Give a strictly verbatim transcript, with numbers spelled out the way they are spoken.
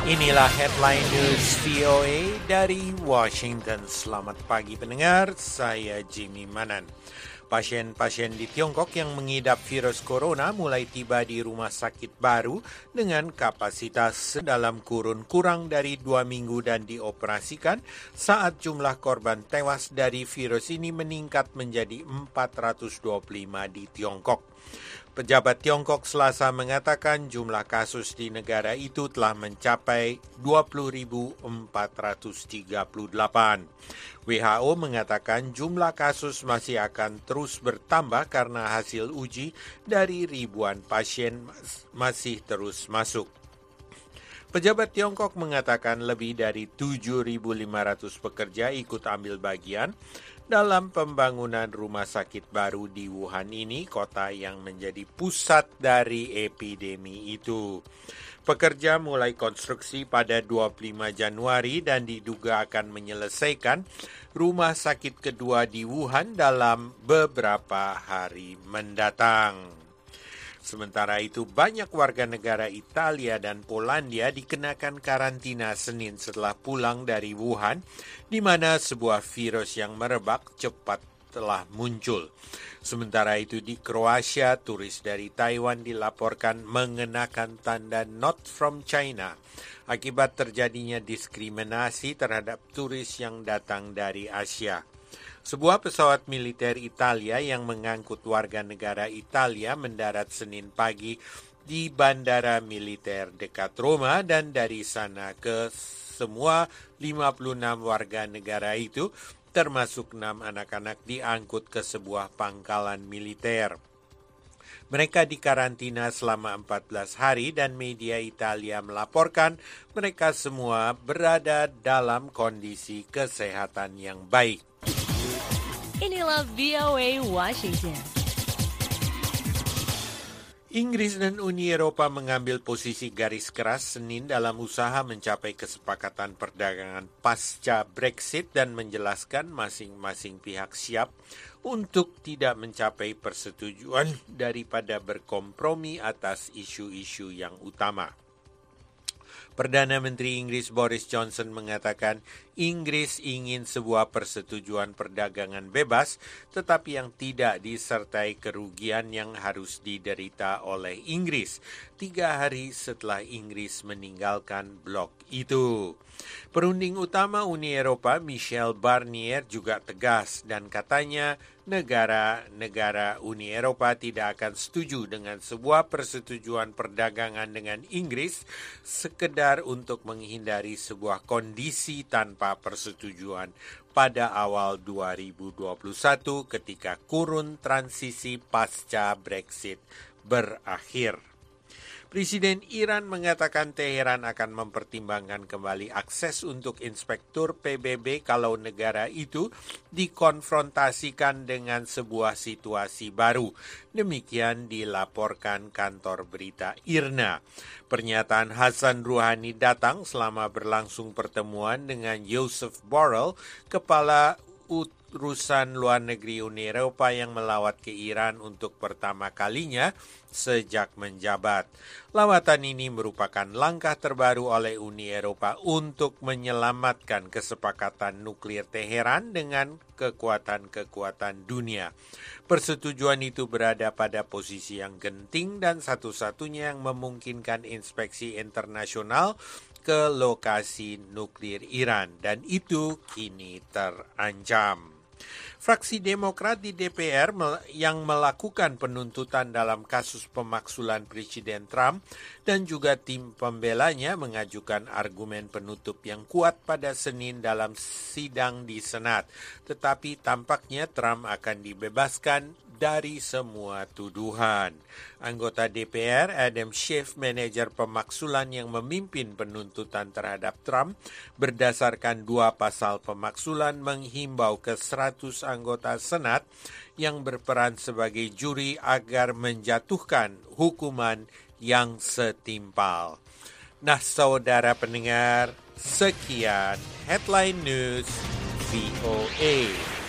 Inilah headline news V O A dari Washington. Selamat pagi pendengar, saya Jimmy Manan. Pasien-pasien di Tiongkok yang mengidap virus corona mulai tiba di rumah sakit baru dengan kapasitas dalam kurun kurang dari dua minggu dan dioperasikan saat jumlah korban tewas dari virus ini meningkat menjadi empat ratus dua puluh lima di Tiongkok. Pejabat Tiongkok Selasa mengatakan jumlah kasus di negara itu telah mencapai dua puluh ribu empat ratus tiga puluh delapan. W H O mengatakan jumlah kasus masih akan terus bertambah karena hasil uji dari ribuan pasien masih terus masuk. Pejabat Tiongkok mengatakan lebih dari tujuh ribu lima ratus pekerja ikut ambil bagian dalam pembangunan rumah sakit baru di Wuhan ini, kota yang menjadi pusat dari epidemi itu. Pekerja mulai konstruksi pada dua puluh lima Januari dan diduga akan menyelesaikan rumah sakit kedua di Wuhan dalam beberapa hari mendatang. Sementara itu, banyak warga negara Italia dan Polandia dikenakan karantina Senin setelah pulang dari Wuhan, di mana sebuah virus yang merebak cepat telah muncul. Sementara itu di Kroasia, turis dari Taiwan dilaporkan mengenakan tanda Not From China akibat terjadinya diskriminasi terhadap turis yang datang dari Asia. Sebuah pesawat militer Italia yang mengangkut warga negara Italia mendarat Senin pagi di bandara militer dekat Roma dan dari sana ke semua lima puluh enam warga negara itu, termasuk enam anak-anak, diangkut ke sebuah pangkalan militer. Mereka dikarantina selama empat belas hari dan media Italia melaporkan mereka semua berada dalam kondisi kesehatan yang baik. Inilah V O A Washington. Inggris dan Uni Eropa mengambil posisi garis keras Senin dalam usaha mencapai kesepakatan perdagangan pasca Brexit dan menjelaskan masing-masing pihak siap untuk tidak mencapai persetujuan daripada berkompromi atas isu-isu yang utama. Perdana Menteri Inggris Boris Johnson mengatakan Inggris ingin sebuah persetujuan perdagangan bebas, tetapi yang tidak disertai kerugian yang harus diderita oleh Inggris tiga hari setelah Inggris meninggalkan blok itu. Perunding utama Uni Eropa Michel Barnier juga tegas dan katanya negara-negara Uni Eropa tidak akan setuju dengan sebuah persetujuan perdagangan dengan Inggris sekedar untuk menghindari sebuah kondisi tanpa persetujuan pada awal dua ribu dua puluh satu ketika kurun transisi pasca Brexit berakhir. Presiden Iran mengatakan Teheran akan mempertimbangkan kembali akses untuk inspektur P B B kalau negara itu dikonfrontasikan dengan sebuah situasi baru. Demikian dilaporkan kantor berita I R N A. Pernyataan Hasan Rouhani datang selama berlangsung pertemuan dengan Joseph Borrell, kepala urusan luar negeri Uni Eropa yang melawat ke Iran untuk pertama kalinya sejak menjabat. Lawatan ini merupakan langkah terbaru oleh Uni Eropa untuk menyelamatkan kesepakatan nuklir Teheran dengan kekuatan-kekuatan dunia. Persetujuan itu berada pada posisi yang genting dan satu-satunya yang memungkinkan inspeksi internasional ke lokasi nuklir Iran, dan itu kini terancam. Fraksi Demokrat di D P R yang melakukan penuntutan dalam kasus pemaksulan Presiden Trump dan juga tim pembelanya mengajukan argumen penutup yang kuat pada Senin dalam sidang di Senat. Tetapi tampaknya Trump akan dibebaskan dari semua tuduhan. Anggota D P R Adam Schiff, manajer pemaksulan yang memimpin penuntutan terhadap Trump, berdasarkan dua pasal pemaksulan menghimbau ke seratus anggota Senat yang berperan sebagai juri agar menjatuhkan hukuman yang setimpal. Nah, saudara pendengar, sekian Headline News V O A.